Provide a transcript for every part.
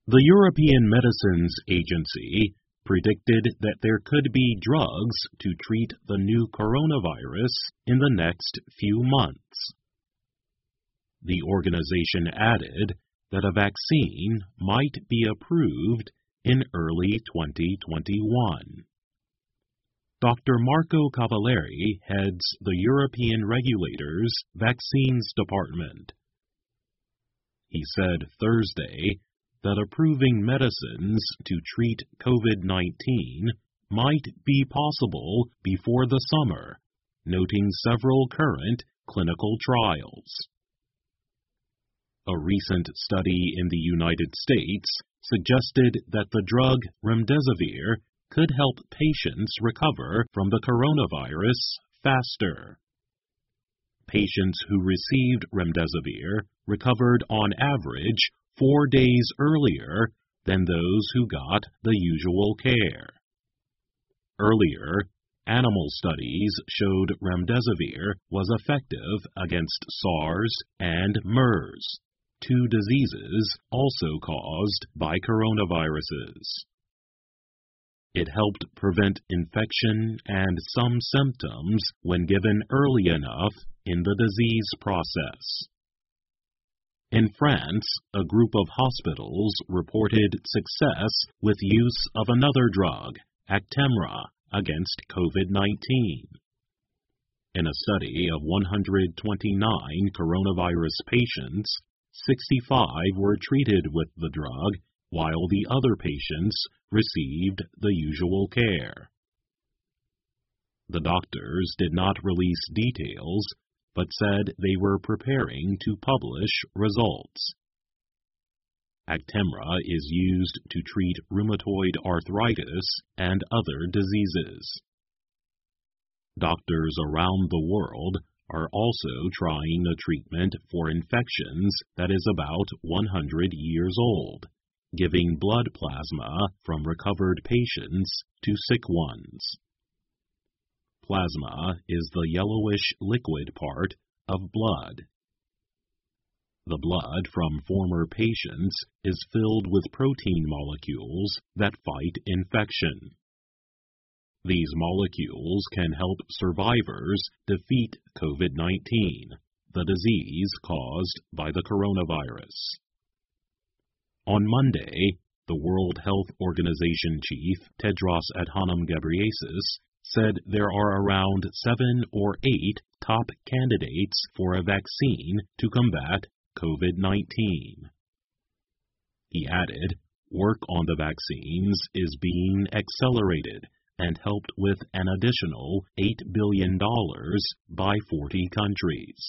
The European Medicines Agency predicted that there could be drugs to treat the new coronavirus in the next few months. The organization added that a vaccine might be approved in early 2021. Dr. Marco Cavalieri heads the European Regulators Vaccines Department. He said Thursday that approving medicines to treat COVID-19 might be possible before the summer, noting several current clinical trials. A recent study in the United States suggested that the drug remdesivir could help patients recover from the coronavirus faster. Patients who received remdesivir recovered on average 4 days earlier than those who got the usual care. Earlier, animal studies showed remdesivir was effective against SARS and MERS, two diseases also caused by coronaviruses. It helped prevent infection and some symptoms when given early enough in the disease process. In France, a group of hospitals reported success with use of another drug, Actemra, against COVID-19. In a study of 129 coronavirus patients, 65 were treated with the drug, while the other patients received the usual care. The doctors did not release details, but said they were preparing to publish results. Actemra is used to treat rheumatoid arthritis and other diseases. Doctors around the world are also trying a treatment for infections that is about 100 years old, giving blood plasma from recovered patients to sick ones. Plasma is the yellowish liquid part of blood. The blood from former patients is filled with protein molecules that fight infection. These molecules can help survivors defeat COVID-19, the disease caused by the coronavirus. On Monday, the World Health Organization chief Tedros Adhanom Ghebreyesus said there are around 7 or 8 top candidates for a vaccine to combat COVID-19. He added, work on the vaccines is being accelerated and helped with an additional $8 billion by 40 countries.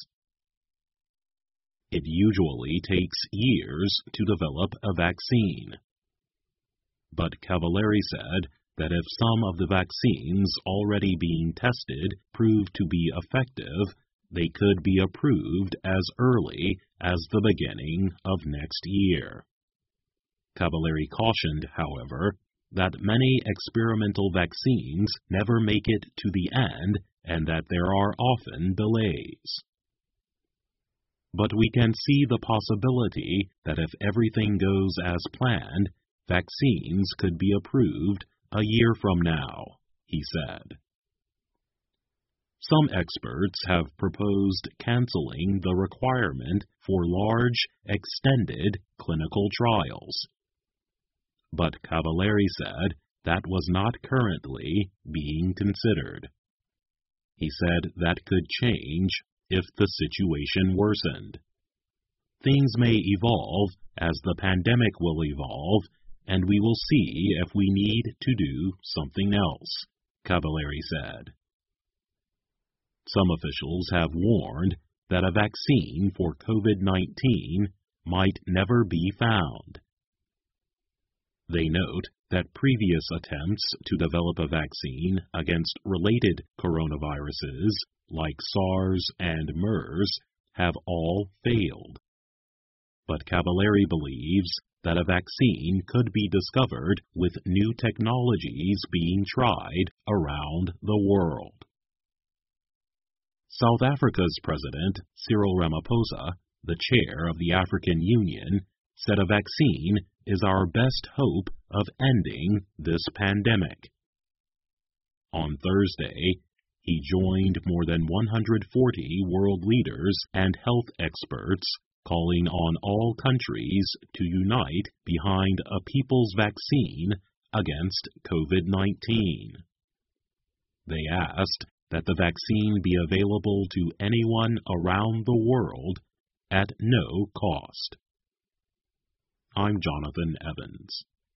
It usually takes years to develop a vaccine. But Cavalieri said that if some of the vaccines already being tested prove to be effective, they could be approved as early as the beginning of next year. Cavalieri cautioned, however, that many experimental vaccines never make it to the end and that there are often delays. But we can see the possibility that if everything goes as planned, vaccines could be approved a year from now, he said. Some experts have proposed canceling the requirement for large, extended clinical trials. But Cavalieri said that was not currently being considered. He said that could change if the situation worsened. Things may evolve as the pandemic will evolve, and we will see if we need to do something else, Cavalieri said. Some officials have warned that a vaccine for COVID-19 might never be found. They note that previous attempts to develop a vaccine against related coronaviruses like SARS and MERS have all failed. But Cavalieri believes that a vaccine could be discovered with new technologies being tried around the world. South Africa's President, Cyril Ramaphosa, the chair of the African Union, said a vaccine is our best hope of ending this pandemic. On Thursday, he joined more than 140 world leaders and health experts calling on all countries to unite behind a people's vaccine against COVID-19. They asked that the vaccine be available to anyone around the world at no cost. I'm Jonathan Evans.